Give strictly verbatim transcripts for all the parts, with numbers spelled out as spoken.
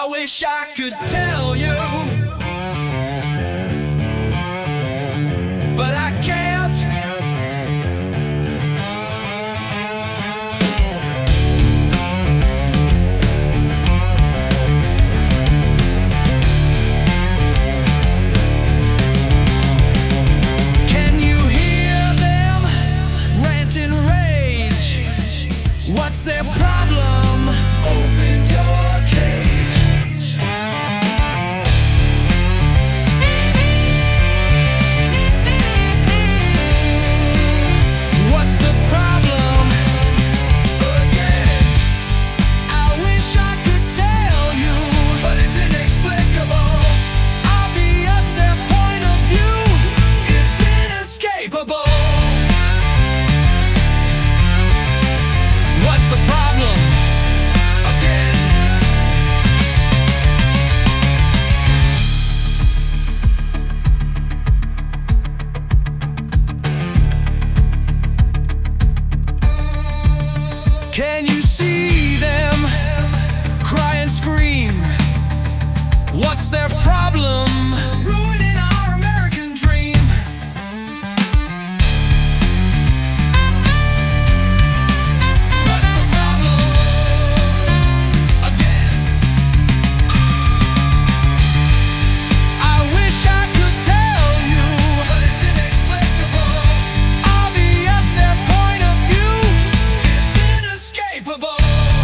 I wish I could tell you, but I can't. Can you hear them rant and rage? What's their problem? Open your cage. What's the problem? Again, I wish I could tell you, but it's inexplicable. Obvious, their point of view is inescapable. What's the problem? Again. Can you see them cry and scream? What's their problem? Ruining our American dream. What's the problem? Again. I wish I could tell you, but it's inexplicable. Obvious, their point of view is inescapable.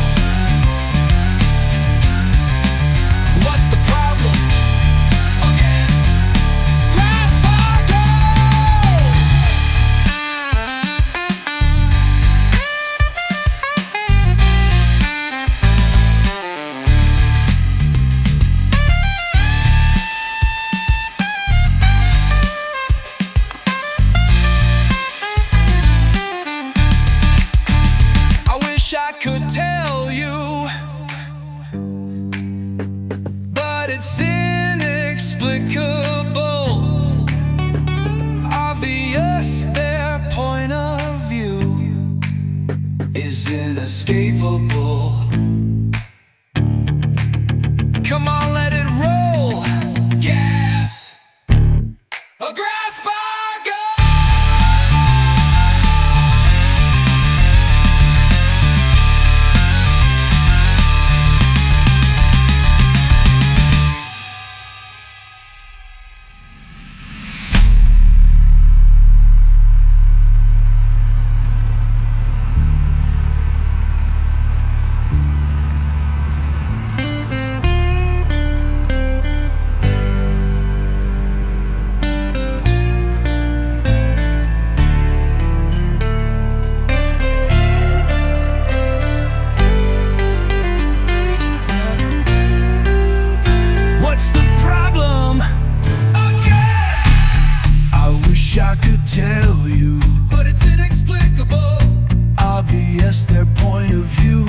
What's the problem? Again. Grasp our goal. I wish I could tell you, but it's inexplicable. Obvious, their point of view is inescapable. Come on, let it roll. Gas. A grasp our goal. What's the problem? Again. I wish I could tell you, but it's inexplicable. Obvious, their point of view